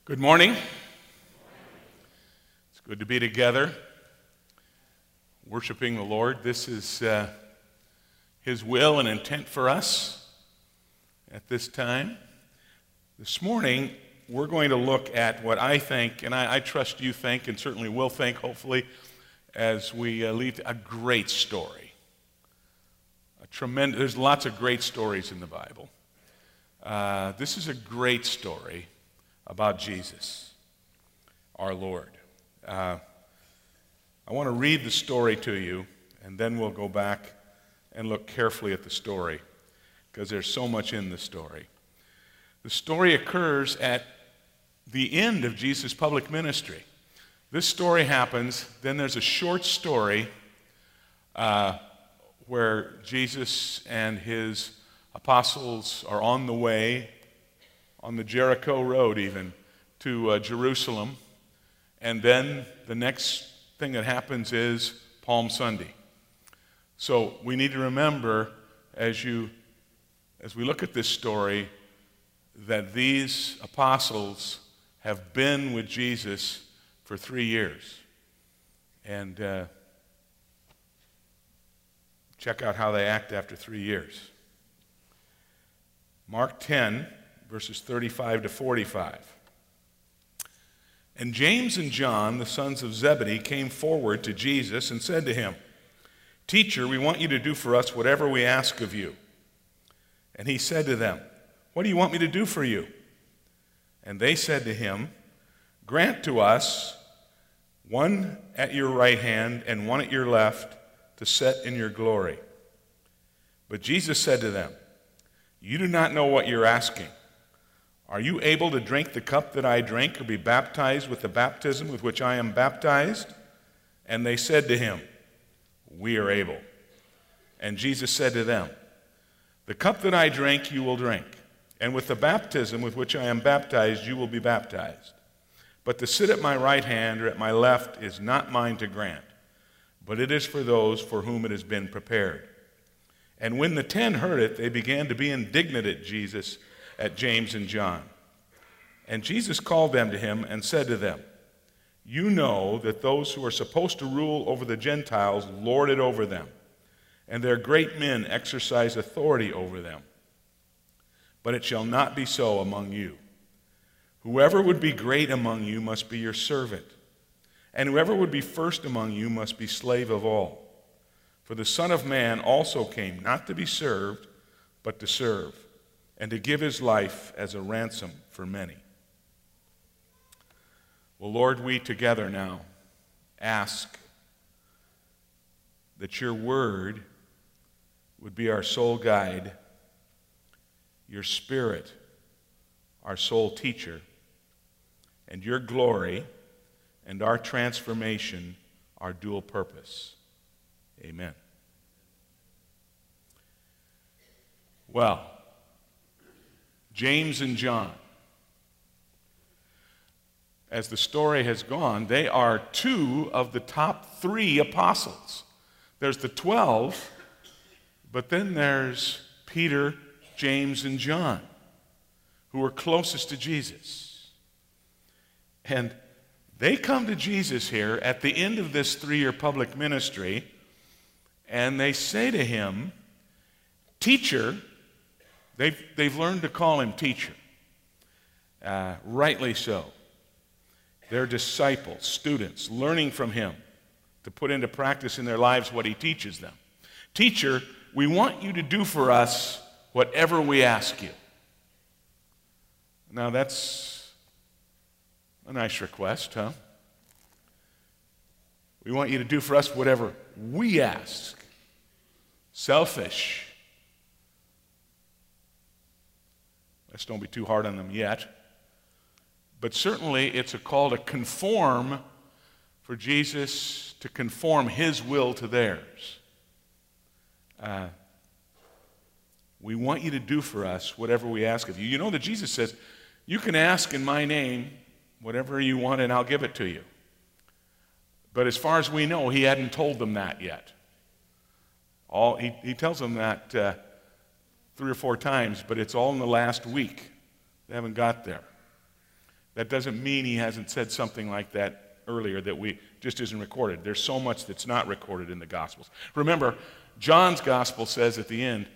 Good morning. It's good to be together, worshiping the Lord. This is His will and intent for us at this time. This morning, we're going to look at what I think, and I trust you think, and certainly will think, hopefully, as we lead a great story. There's lots of great stories in the Bible. This is a great story about Jesus, our Lord. I want to read the story to you, and then we'll go back and look carefully at the story, because there's so much in the story. The story occurs at the end of Jesus' public ministry. This story happens, then there's a short story where Jesus and his apostles are on the way, on the Jericho road even, to Jerusalem. And then the next thing that happens is Palm Sunday. So we need to remember, as we look at this story, that these apostles have been with Jesus for 3 years. And check out how they act after 3 years. Mark 10, verses 35 to 45. And James and John, the sons of Zebedee, came forward to Jesus and said to him, "Teacher, we want you to do for us whatever we ask of you." And he said to them, "What do you want me to do for you?" And they said to him, "Grant to us one at your right hand and one at your left to set in your glory." But Jesus said to them, "You do not know what you're asking. Are you able to drink the cup that I drink, or be baptized with the baptism with which I am baptized?" And they said to him, "We are able." And Jesus said to them, "The cup that I drink you will drink, and with the baptism with which I am baptized you will be baptized. But to sit at my right hand or at my left is not mine to grant, but it is for those for whom it has been prepared." And when the 10 heard it, they began to be indignant at James and John. And Jesus called them to him and said to them, "You know that those who are supposed to rule over the Gentiles lord it over them, and their great men exercise authority over them. But it shall not be so among you. Whoever would be great among you must be your servant, and whoever would be first among you must be slave of all. For the Son of Man also came not to be served, but to serve, and to give his life as a ransom for many." Well, Lord, we together now ask that your word would be our sole guide, your Spirit our sole teacher, and your glory and our transformation our dual purpose. Amen. Well, James and John, as the story has gone, they are 2 of the top 3 apostles. There's the 12, but then there's Peter, James, and John, who are closest to Jesus. And they come to Jesus here at the end of this 3-year public ministry, and they say to him, "Teacher," they've learned to call him teacher, rightly so. They're disciples, students, learning from him to put into practice in their lives what he teaches them. "Teacher, we want you to do for us whatever we ask you." Now that's a nice request, huh? We want you to do for us whatever we ask. Selfish. Let's don't be too hard on them yet. But certainly it's a call to conform, for Jesus to conform his will to theirs. We want you to do for us whatever we ask of you. You know that Jesus says, "You can ask in my name whatever you want and I'll give it to you." But as far as we know, he hadn't told them that yet. He tells them that 3 or 4 times, but it's all in the last week. They haven't got there. That doesn't mean he hasn't said something like that earlier that we just isn't recorded. There's so much that's not recorded in the Gospels. Remember, John's Gospel says at the end,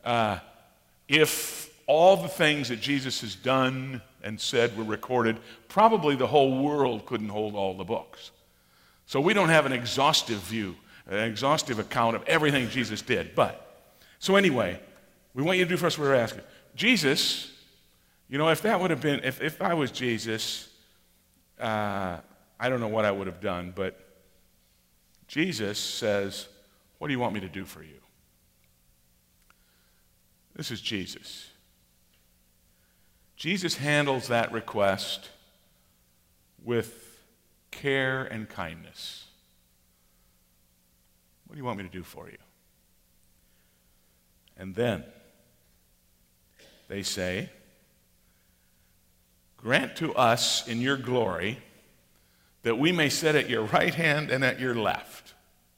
if all the things that Jesus has done and said were recorded, probably the whole world couldn't hold all the books. So we don't have an exhaustive view, an exhaustive account of everything Jesus did. So anyway, we want you to do for us what we're asking. Jesus, if that would have been, if I was Jesus, I don't know what I would have done, but Jesus says, what do you want me to do for you? This is Jesus. Jesus handles that request with care and kindness. What do you want me to do for you? And then they say, grant to us in your glory that we may sit at your right hand and at your left.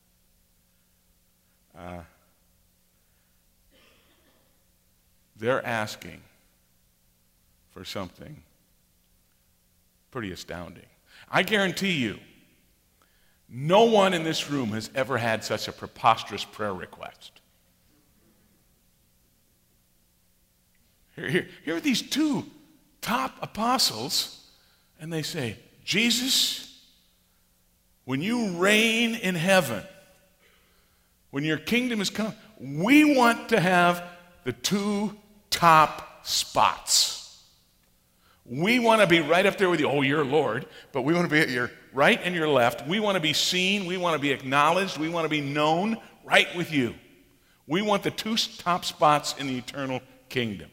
They're asking for something pretty astounding. I guarantee you, no one in this room has ever had such a preposterous prayer request. Here are these two top apostles, and they say, Jesus, when you reign in heaven, when your kingdom is come, we want to have the two top spots. We want to be right up there with you. Oh, you're Lord, but we want to be at your right and your left. We want to be seen. We want to be acknowledged. We want to be known right with you. We want the two top spots in the eternal kingdom.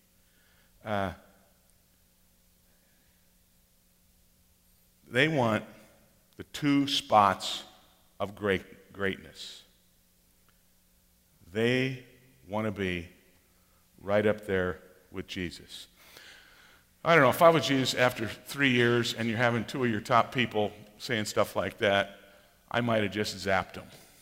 They want the two spots of greatness. They want to be right up there with Jesus. I don't know, if I was Jesus after 3 years and you're having two of your top people saying stuff like that, I might have just zapped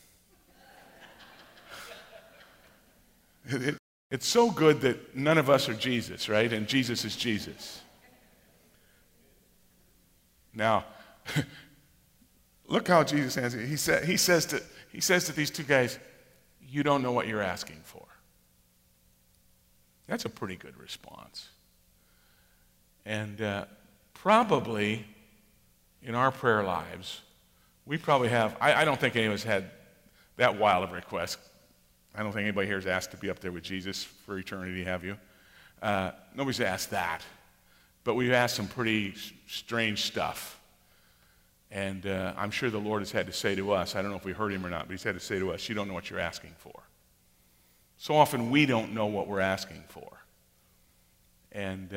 them. It's so good that none of us are Jesus, right? And Jesus is Jesus. Now, look how Jesus answers. He says to these two guys, you don't know what you're asking for. That's a pretty good response. And probably in our prayer lives, we probably have, I don't think any of us had that wild of a request. I don't think anybody here has asked to be up there with Jesus for eternity, have you? Nobody's asked that. But we've asked some pretty strange stuff. And I'm sure the Lord has had to say to us, I don't know if we heard him or not, but he's had to say to us, you don't know what you're asking for. So often we don't know what we're asking for. And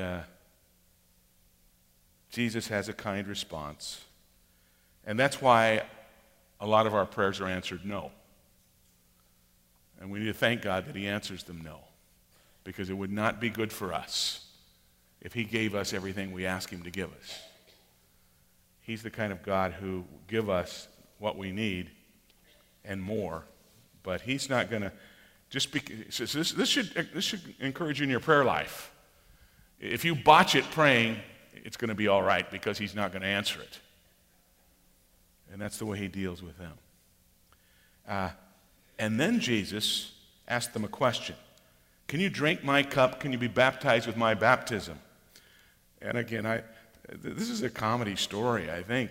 Jesus has a kind response. And that's why a lot of our prayers are answered no. And we need to thank God that he answers them no. Because it would not be good for us if he gave us everything we ask him to give us. He's the kind of God who give us what we need and more. But he's not going to just be... So this should encourage you in your prayer life. If you botch it praying, it's going to be all right because he's not going to answer it. And that's the way he deals with them. And then Jesus asked them a question. Can you drink my cup? Can you be baptized with my baptism? And again, this is a comedy story, I think.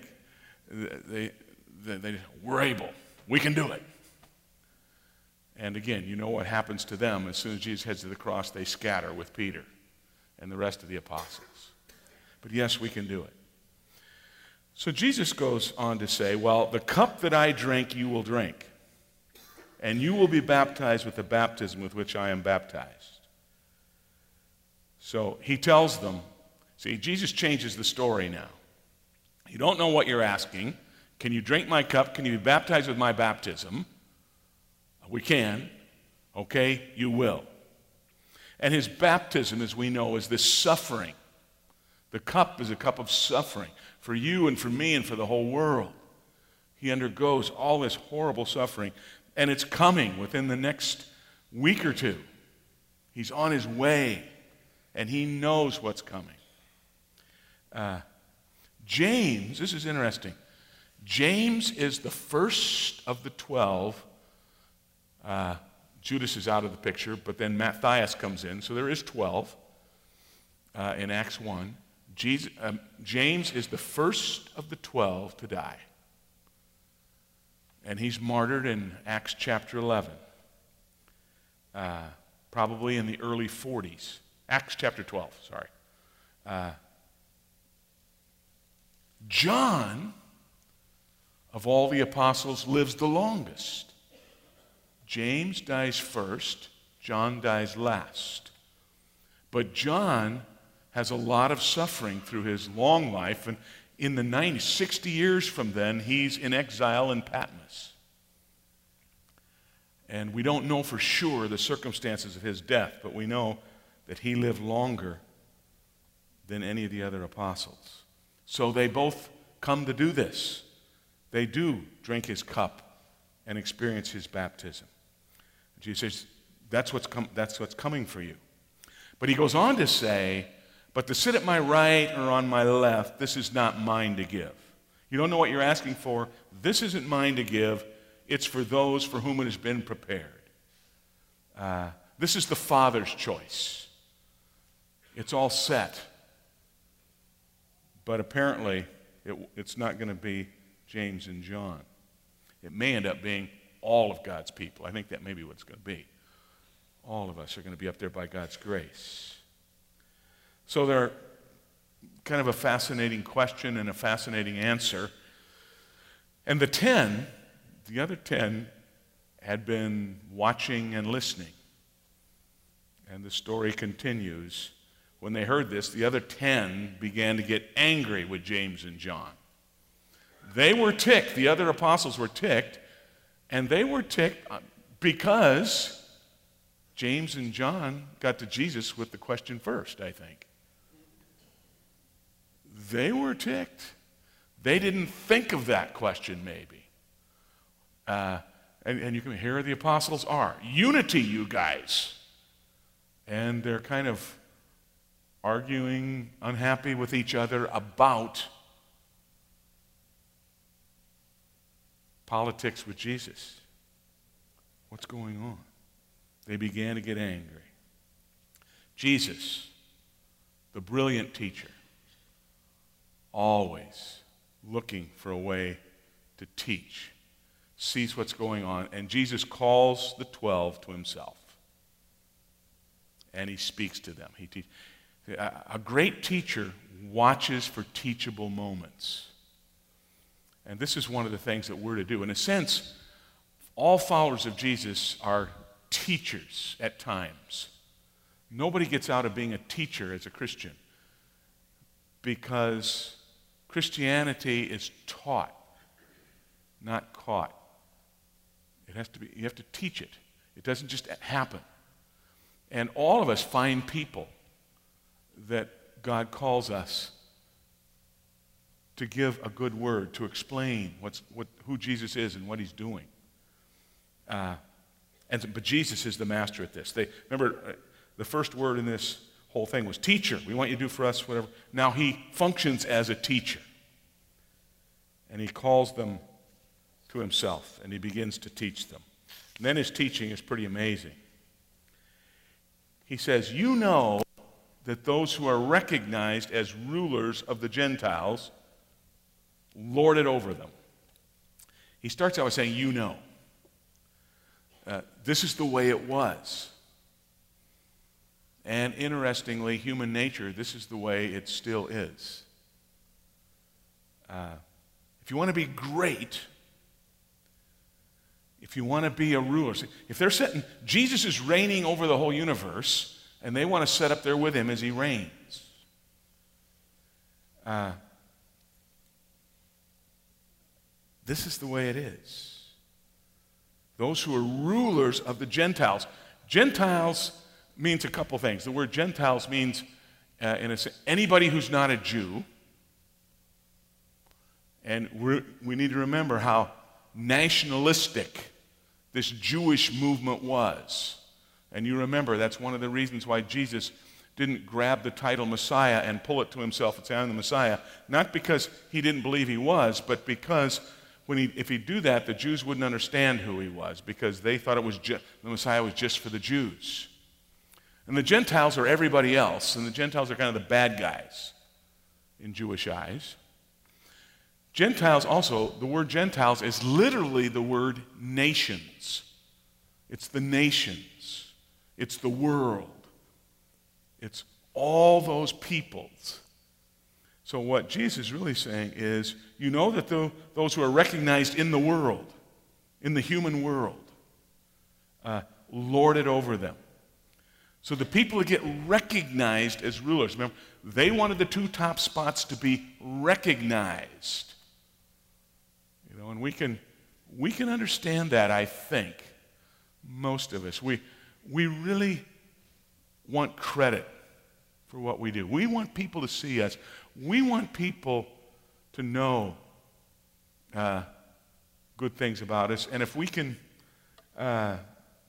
We're able. We can do it. And again, you know what happens to them. As soon as Jesus heads to the cross, they scatter with Peter and the rest of the apostles. But yes, we can do it. So Jesus goes on to say, well, the cup that I drink, you will drink. And you will be baptized with the baptism with which I am baptized. So he tells them, see, Jesus changes the story now. You don't know what you're asking. Can you drink my cup? Can you be baptized with my baptism? We can. Okay, you will. And his baptism, as we know, is this suffering. The cup is a cup of suffering for you and for me and for the whole world. He undergoes all this horrible suffering, and it's coming within the next week or two. He's on his way, and he knows what's coming. James, this is interesting. James is the first of the 12. Judas is out of the picture, but then Matthias comes in, so there is 12 in Acts 1. James is the first of the 12 to die. And he's martyred in Acts chapter 11, probably in the early 40s. Acts chapter 12, sorry. John, of all the apostles, lives the longest. James dies first, John dies last. But John has a lot of suffering through his long life, and in the 90s, 60 years from then, he's in exile in Patmos. And we don't know for sure the circumstances of his death, but we know that he lived longer than any of the other apostles. So they both come to do this. They do drink his cup and experience his baptism. Jesus says, that's what's coming for you. But he goes on to say, but to sit at my right or on my left, this is not mine to give. You don't know what you're asking for. This isn't mine to give. It's for those for whom it has been prepared. This is the Father's choice. It's all set. But apparently, it's not going to be James and John. It may end up being all of God's people. I think that may be what it's going to be. All of us are going to be up there by God's grace. So they're kind of a fascinating question and a fascinating answer. And the other 10 had been watching and listening. And the story continues. When they heard this, the other 10 began to get angry with James and John. They were ticked. The other apostles were ticked. And they were ticked because James and John got to Jesus with the question first, I think. They were ticked. They didn't think of that question, maybe. And you can hear where the apostles are. Unity, you guys. And they're kind of arguing, unhappy with each other about politics with Jesus. What's going on? They began to get angry. Jesus, the brilliant teacher, always looking for a way to teach, sees what's going on, and Jesus calls the 12 to himself. And he speaks to them. A great teacher watches for teachable moments. And this is one of the things that we're to do. In a sense, all followers of Jesus are teachers at times. Nobody gets out of being a teacher as a Christian because Christianity is taught, not caught. It has to be, you have to teach it. It doesn't just happen. And all of us find people that God calls us to give a good word, to explain who Jesus is and what he's doing. But Jesus is the master at this. Remember, the first word in this whole thing was teacher. We want you to do for us whatever. Now he functions as a teacher. And he calls them to himself, and he begins to teach them. And then his teaching is pretty amazing. He says, you know that those who are recognized as rulers of the Gentiles lord it over them. He starts out by saying, you know. This is the way it was. And interestingly, human nature, this is the way it still is. If you want to be great, if you want to be a ruler, if they're sitting, Jesus is reigning over the whole universe, and they want to sit up there with him as he reigns. This is the way it is. Those who are rulers of the Gentiles. Gentiles means a couple things. The word Gentiles means, in a sense, anybody who's not a Jew. And we need to remember how nationalistic this Jewish movement was. And you remember that's one of the reasons why Jesus didn't grab the title Messiah and pull it to himself and say, I'm the Messiah, not because he didn't believe he was, but because if he'd do that, the Jews wouldn't understand who he was, because they thought the Messiah was just for the Jews. And the Gentiles are everybody else, and the Gentiles are kind of the bad guys in Jewish eyes. Gentiles also, the word Gentiles is literally the word nations. It's the nations. It's the world. It's all those peoples. So what Jesus is really saying is, you know that those who are recognized in the world, in the human world, lord it over them. So the people that get recognized as rulers, remember, they wanted the two top spots to be recognized. You know, and we can understand that, I think, most of us. We really want credit for what we do. We want people to see us. We want people to know good things about us. And if we can have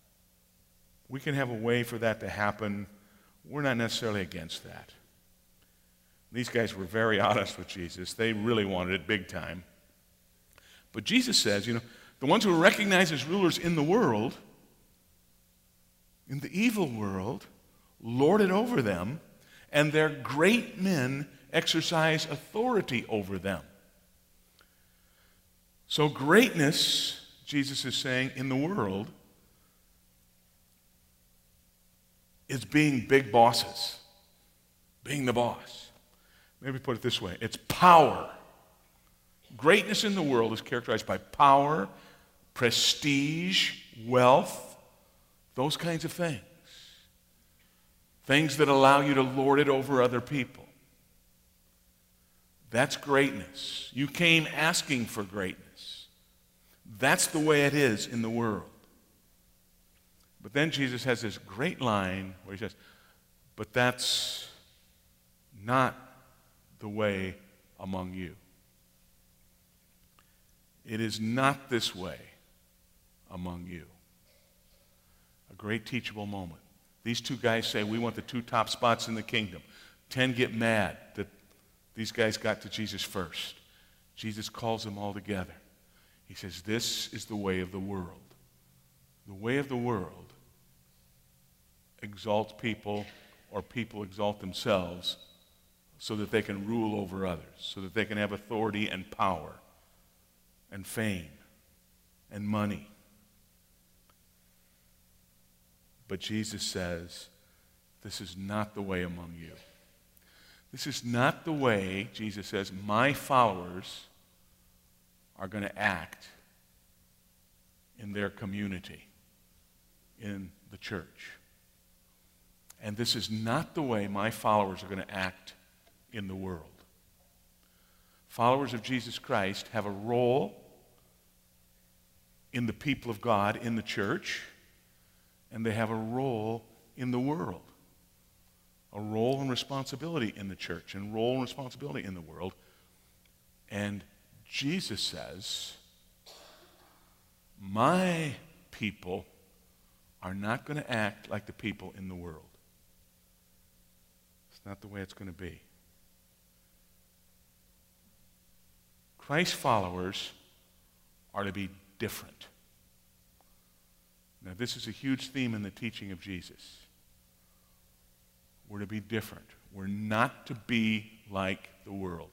a way for that to happen, we're not necessarily against that. These guys were very honest with Jesus. They really wanted it big time. But Jesus says, you know, the ones who are recognized as rulers in the world, in the evil world, lord it over them, and their great men exercise authority over them. So greatness, Jesus is saying, in the world is being big bosses, being the boss. Maybe put it this way, it's power. Greatness in the world is characterized by power, prestige, wealth, those kinds of things. Things that allow you to lord it over other people. That's greatness. You came asking for greatness. That's the way it is in the world. But then Jesus has this great line where he says, but that's not the way among you. It is not this way among you. A great teachable moment. These two guys say, we want the two top spots in the kingdom. 10 get mad that these guys got to Jesus first. Jesus calls them all together. He says, this is the way of the world. The way of the world exalts people, or people exalt themselves so that they can rule over others, so that they can have authority and power and fame and money. But Jesus says, this is not the way among you. This is not the way, Jesus says, my followers are going to act in their community, in the church. And this is not the way my followers are going to act in the world. Followers of Jesus Christ have a role in the people of God, in the church, and they have a role in the world. A role and responsibility in the church, and role and responsibility in the world. And Jesus says, my people are not going to act like the people in the world. It's not the way it's going to be. Christ's followers are to be different. Now, this is a huge theme in the teaching of Jesus. We're to be different. We're not to be like the world.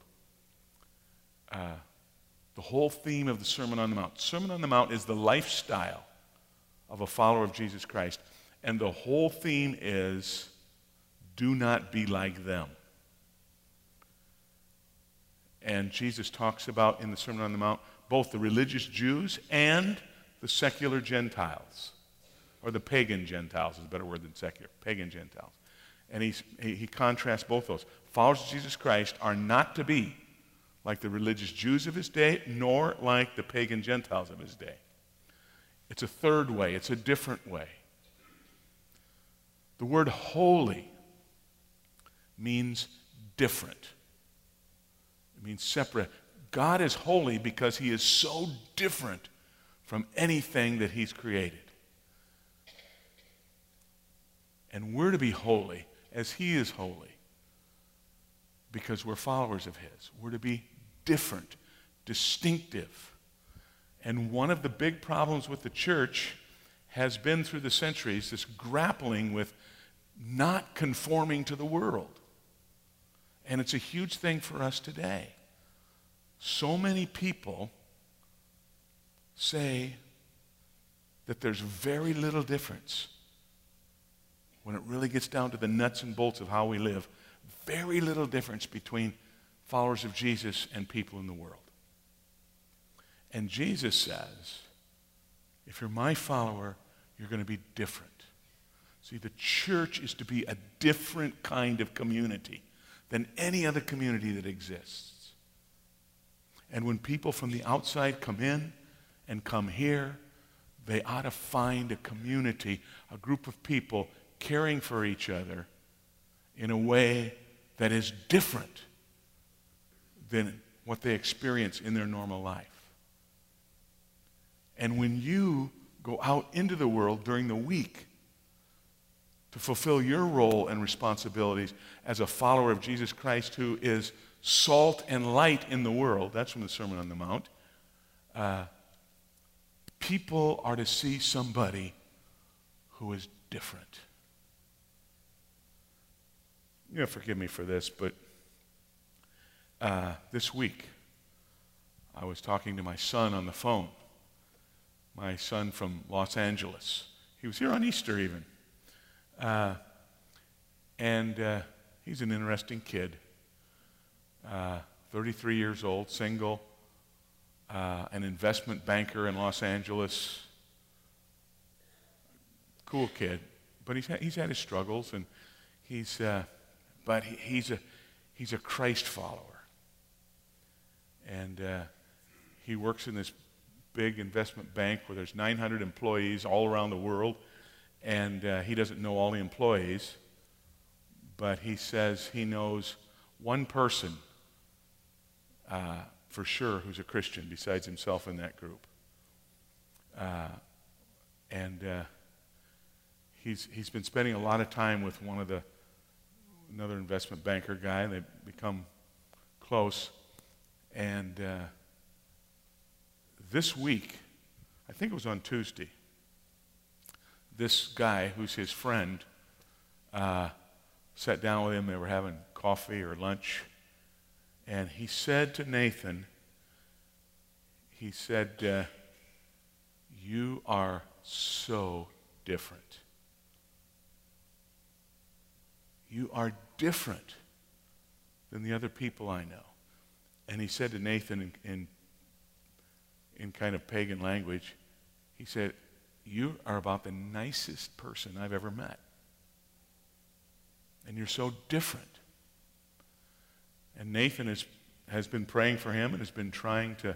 The whole theme of the Sermon on the Mount. Sermon on the Mount is the lifestyle of a follower of Jesus Christ. And the whole theme is, do not be like them. And Jesus talks about in the Sermon on the Mount both the religious Jews and the secular Gentiles. Or the pagan Gentiles is a better word than secular. Pagan Gentiles. And he contrasts both those. Followers of Jesus Christ are not to be like the religious Jews of his day, nor like the pagan Gentiles of his day. It's a third way. It's a different way. The word holy means different. It means separate. God is holy because he is so different from anything that he's created. And we're to be holy as he is holy, because we're followers of his. We're to be different, distinctive. And one of the big problems with the church has been through the centuries this grappling with not conforming to the world. And it's a huge thing for us today. So many people say that there's very little difference when it really gets down to the nuts and bolts of how we live. Very little difference between followers of Jesus and people in the world. And Jesus says, if you're my follower, you're going to be different. See, the church is to be a different kind of community than any other community that exists. And when people from the outside come in and come here, they ought to find a community, a group of people caring for each other in a way that is different than what they experience in their normal life. And when you go out into the world during the week to fulfill your role and responsibilities as a follower of Jesus Christ who is salt and light in the world, that's from the Sermon on the Mount, people are to see somebody who is different. You know, forgive me for this, but this week I was talking to my son on the phone. My son from Los Angeles. He was here on Easter even. And he's an interesting kid. 33 years old, single, an investment banker in Los Angeles. Cool kid. But he's had his struggles, and he's a Christ follower. And he works in this big investment bank where there's 900 employees all around the world, and he doesn't know all the employees, but he says he knows one person for sure who's a Christian besides himself in that group. He's been spending a lot of time with another investment banker guy, and they've become close. And this week, I think it was on Tuesday, this guy who's his friend sat down with him. They were having coffee or lunch, and he said to Nathan, he said, you are so different. You are different than the other people I know. And he said to Nathan in kind of pagan language, he said, you are about the nicest person I've ever met. And you're so different. And Nathan has been praying for him and has been trying to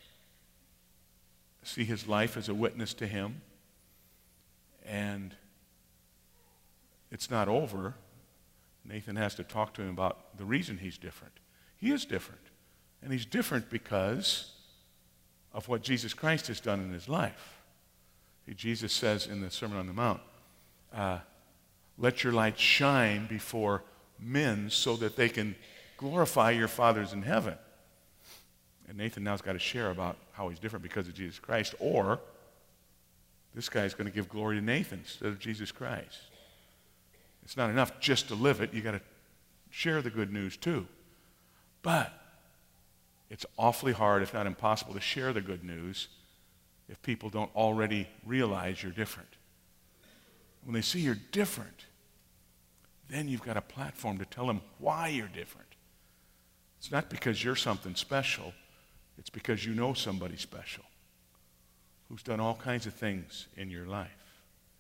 see his life as a witness to him. And it's not over. Nathan has to talk to him about the reason he's different. He is different. And he's different because of what Jesus Christ has done in his life. Jesus says in the Sermon on the Mount, let your light shine before men so that they can glorify your Father's in heaven. And Nathan now's got to share about how he's different because of Jesus Christ, or this guy's going to give glory to Nathan instead of Jesus Christ. It's not enough just to live it. You've got to share the good news too. But it's awfully hard, if not impossible, to share the good news if people don't already realize you're different. When they see you're different, then you've got a platform to tell them why you're different. It's not because you're something special. It's because you know somebody special who's done all kinds of things in your life.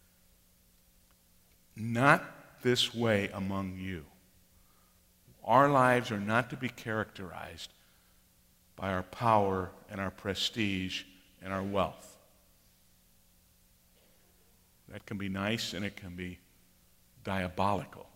Not this way among you. Our lives are not to be characterized by our power and our prestige and our wealth. That can be nice and it can be diabolical.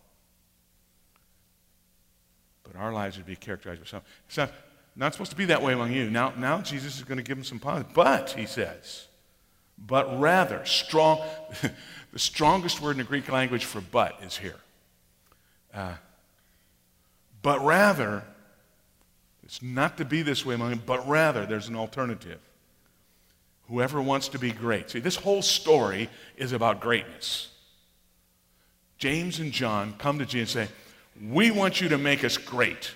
But our lives would be characterized by something. It's not supposed to be that way among you. Now Jesus is going to give them some positive. But, he says, but rather, strong, the strongest word in the Greek language for but is here. But rather, it's not to be this way among them, but rather there's an alternative. Whoever wants to be great. See, this whole story is about greatness. James and John come to Jesus and say, we want you to make us great.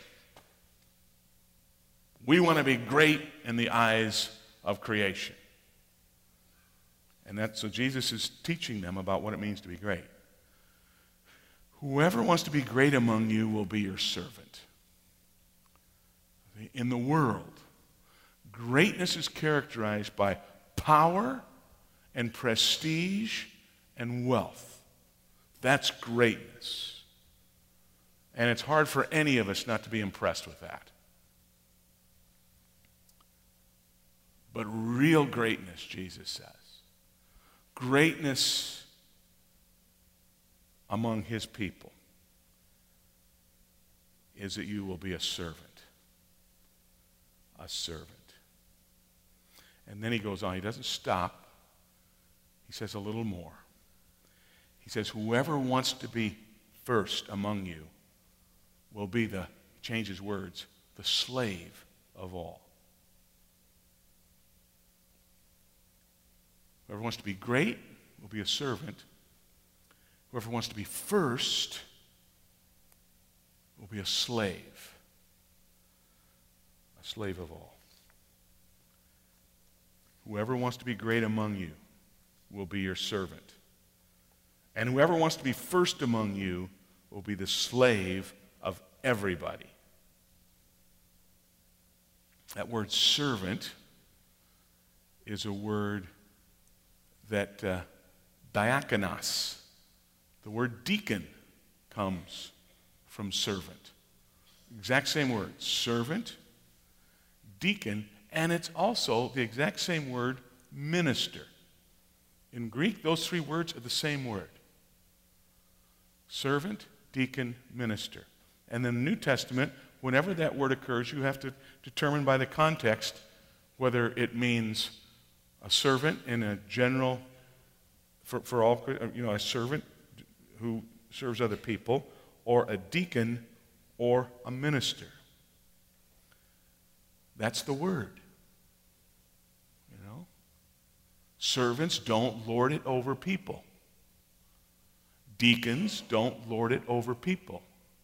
We want to be great in the eyes of creation. And so Jesus is teaching them about what it means to be great. Whoever wants to be great among you will be your servant. In the world, greatness is characterized by power and prestige and wealth. That's greatness. And it's hard for any of us not to be impressed with that. But real greatness, Jesus says, greatness among his people is that you will be a servant. A servant. And then he goes on. He doesn't stop. He says a little more. He says, whoever wants to be first among you will be the, change his words, the slave of all. Whoever wants to be great will be a servant. Whoever wants to be first will be a slave. A slave of all. Whoever wants to be great among you will be your servant. And whoever wants to be first among you will be the slave of everybody. That word servant is a word that diakonos, the word deacon, comes from servant. Exact same word, servant, deacon, and it's also the exact same word, minister. In Greek, those three words are the same word. Servant, deacon, minister. And in the New Testament, whenever that word occurs, you have to determine by the context whether it means a servant in a general, for all, a servant who serves other people, or a deacon, or a minister. That's the word. Servants don't lord it over people. Deacons don't lord it over people.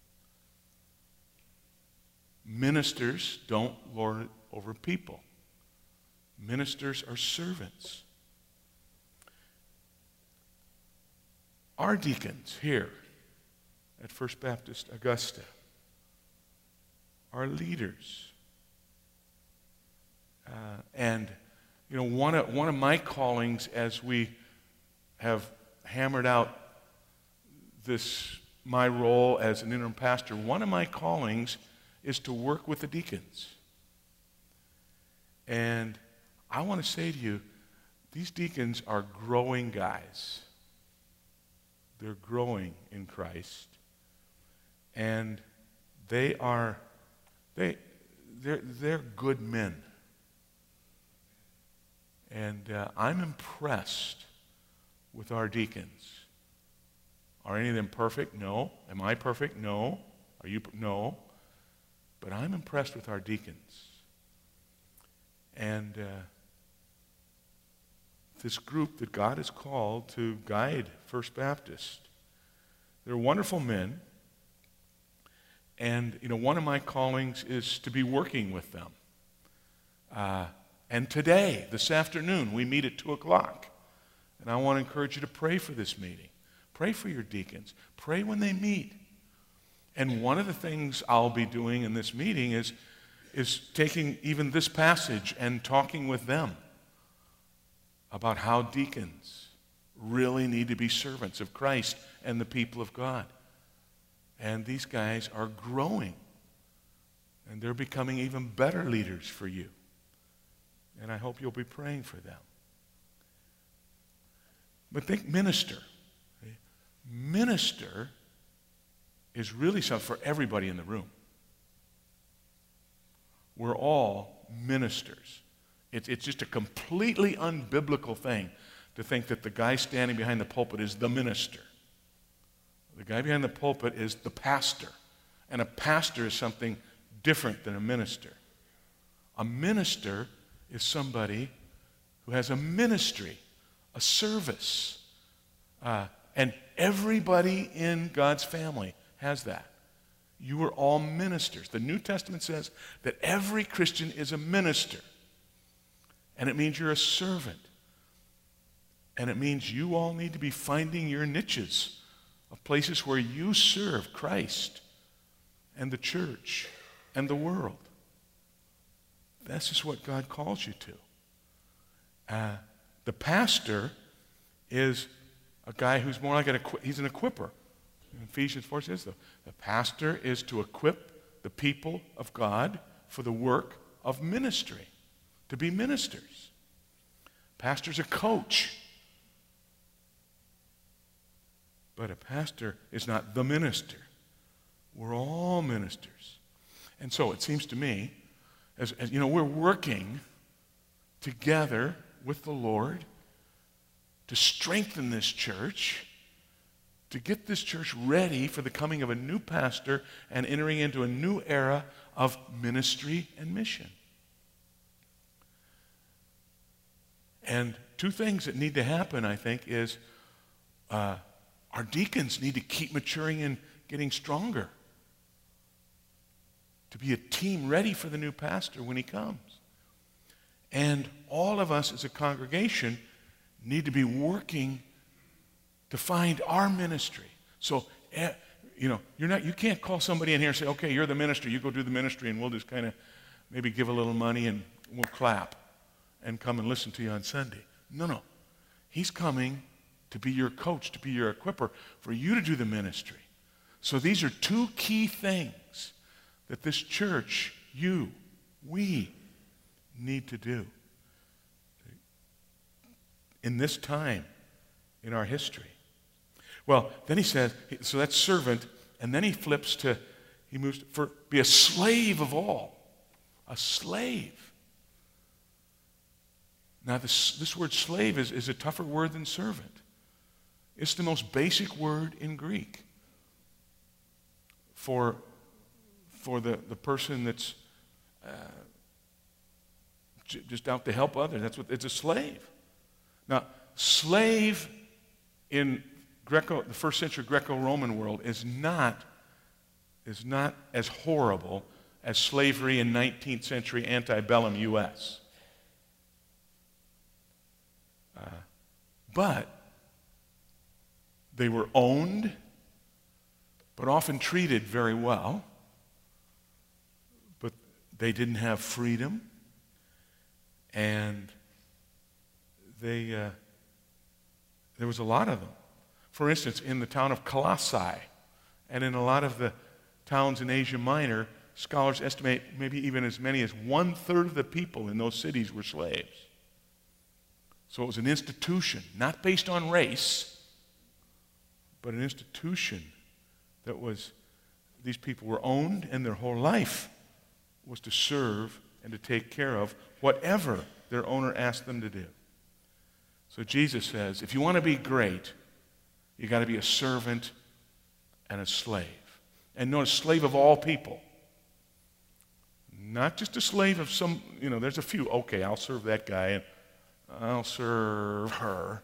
Ministers don't lord it over people. Ministers are servants. Our deacons here at First Baptist Augusta are leaders. One of my callings as we have hammered out my role as an interim pastor, one of my callings is to work with the deacons. And I want to say to you, these deacons are growing guys. They're growing in Christ. And they're good men. And I'm impressed with our deacons. Are any of them perfect? No. Am I perfect? No. Are you? No. But I'm impressed with our deacons. And this group that God has called to guide First Baptist, they're wonderful men. And, one of my callings is to be working with them. And today, this afternoon, we meet at 2 o'clock. And I want to encourage you to pray for this meeting. Pray for your deacons. Pray when they meet. And one of the things I'll be doing in this meeting is taking even this passage and talking with them about how deacons really need to be servants of Christ and the people of God. And these guys are growing. And they're becoming even better leaders for you. And I hope you'll be praying for them. But think minister. Minister is really something for everybody in the room. We're all ministers. It's just a completely unbiblical thing to think that the guy standing behind the pulpit is the minister. The guy behind the pulpit is the pastor. And a pastor is something different than a minister. A minister is somebody who has a ministry, a service. And everybody in God's family has that. You are all ministers. The New Testament says that every Christian is a minister. And it means you're a servant. And it means you all need to be finding your niches of places where you serve Christ and the church and the world. This is what God calls you to. The pastor is a guy who's more like he's an equipper. In Ephesians 4 says the pastor is to equip the people of God for the work of ministry, to be ministers. Pastor's a coach. But a pastor is not the minister. We're all ministers. And so it seems to me, as you know, we're working together with the Lord to strengthen this church, to get this church ready for the coming of a new pastor and entering into a new era of ministry and mission. And two things that need to happen, I think, is our deacons need to keep maturing and getting stronger to be a team ready for the new pastor when he comes. And all of us as a congregation need to be working to find our ministry. So, you can't call somebody in here and say, okay, you're the minister, you go do the ministry, and we'll just kind of maybe give a little money and we'll clap and come and listen to you on Sunday. No. He's coming to be your coach, to be your equipper, for you to do the ministry. So these are two key things that this church, we need to do in this time in our history. Well, then he says, so that's servant, and then he moves to be a slave of all. A slave. Now this word slave is a tougher word than servant. It's the most basic word in Greek for the person that's just out to help others. It's a slave. Now, slave in the first century Greco-Roman world is not as horrible as slavery in 19th century antebellum U.S. But they were owned, but often treated very well. But they didn't have freedom, and there was a lot of them. For instance, in the town of Colossae, and in a lot of the towns in Asia Minor, scholars estimate maybe even as many as 1/3 of the people in those cities were slaves. So it was an institution, not based on race, but an institution that these people were owned, and their whole life was to serve and to take care of whatever their owner asked them to do. So Jesus says, if you want to be great, you got to be a servant and a slave. And not a slave of all people. Not just a slave of some, there's a few, okay, I'll serve that guy, and I'll serve her.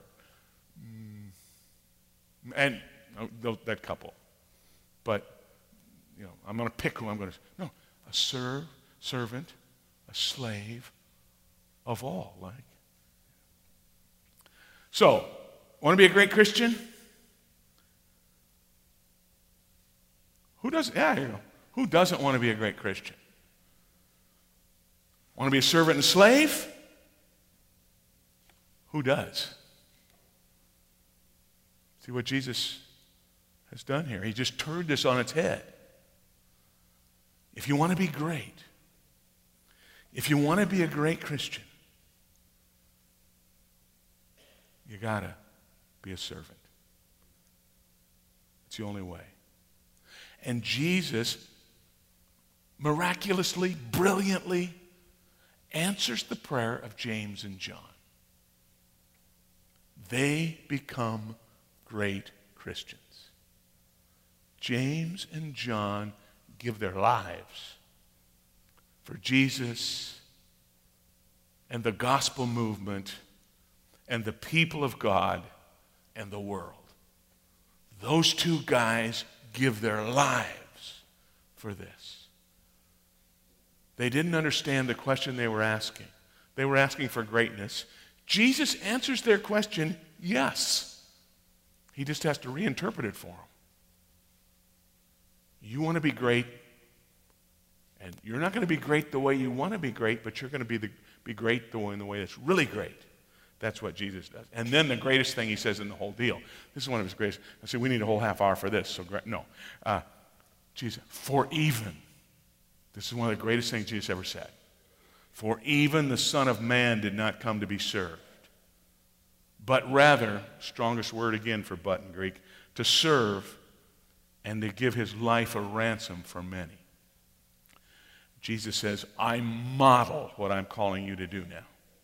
And that couple. But, I'm going to pick who I'm going to. No, a servant, a slave of all. So, want to be a great Christian? Who doesn't? Yeah, here you go. Who doesn't want to be a great Christian? Want to be a servant and slave? Who does? See what Jesus has done here. He just turned this on its head. If you want to be great, if you want to be a great Christian, you got to be a servant. It's the only way. And Jesus miraculously, brilliantly answers the prayer of James and John. They become great Christians. James and John give their lives for Jesus and the gospel movement and the people of God and the world. Those two guys give their lives for this. They didn't understand the question they were asking. They were asking for greatness. Jesus answers their question, yes. He just has to reinterpret it for them. You want to be great, and you're not going to be great the way you want to be great, but you're going to be great in the way that's really great. That's what Jesus does. And then the greatest thing he says in the whole deal. This is one of his greatest. I said, we need a whole half hour for this. So no. Jesus, for even. This is one of the greatest things Jesus ever said. For even the Son of Man did not come to be served, but rather, strongest word again for but in Greek, to serve and to give his life a ransom for many. Jesus says, I model what I'm calling you to do now.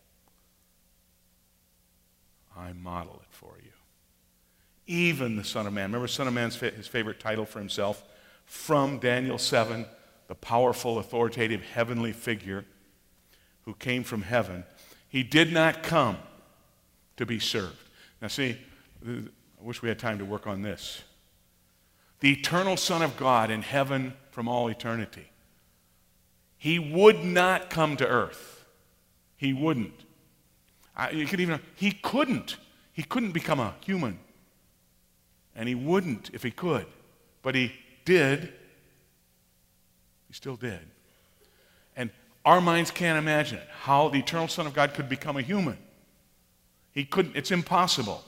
I model it for you. Even the Son of Man. Remember, Son of Man's his favorite title for himself? From Daniel 7, the powerful, authoritative, heavenly figure who came from heaven. He did not come to be served. Now see, I wish we had time to work on this. The eternal Son of God in heaven from all eternity. He would not come to earth. He wouldn't. He couldn't. He couldn't become a human. And he wouldn't if he could. But he did. He still did. And our minds can't imagine it, how the eternal Son of God could become a human. He couldn't. It's impossible.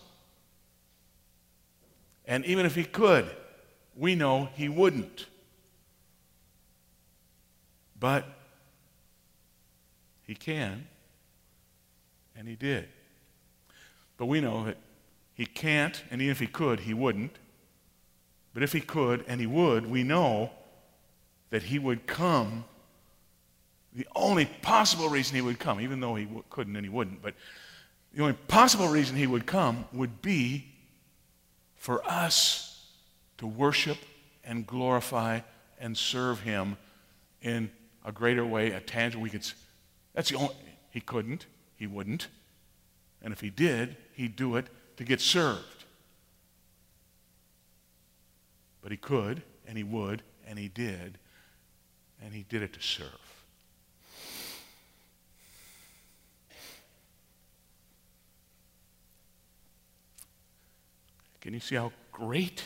And even if he could, we know he wouldn't. But he can. And he did. But we know that he can't, and even if he could, he wouldn't. But if he could and he would, we know that he would come. The only possible reason he would come, even though he couldn't and he wouldn't, but the only possible reason he would come would be for us to worship and glorify and serve him in a greater way, a tangible. That's the only. He couldn't. He wouldn't. And if he did, he'd do it to get served. But he could, and he would, and he did. And he did it to serve. Can you see how great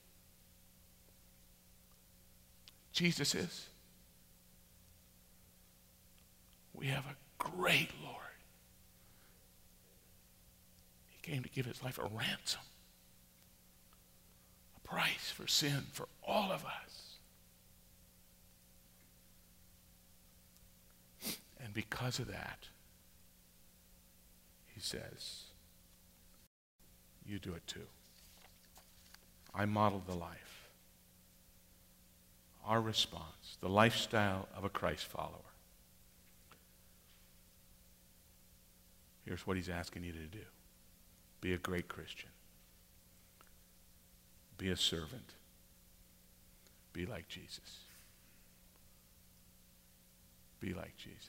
Jesus is? We have a great Lord. He came to give his life a ransom, a price for sin for all of us. And because of that, he says, you do it too. I modeled the life. Our response, the lifestyle of a Christ follower. Here's what he's asking you to do. Be a great Christian. Be a servant. Be like Jesus. Be like Jesus.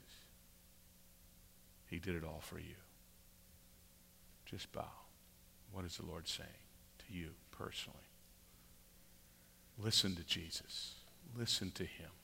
He did it all for you. Just bow. What is the Lord saying to you personally? Listen to Jesus. Listen to him.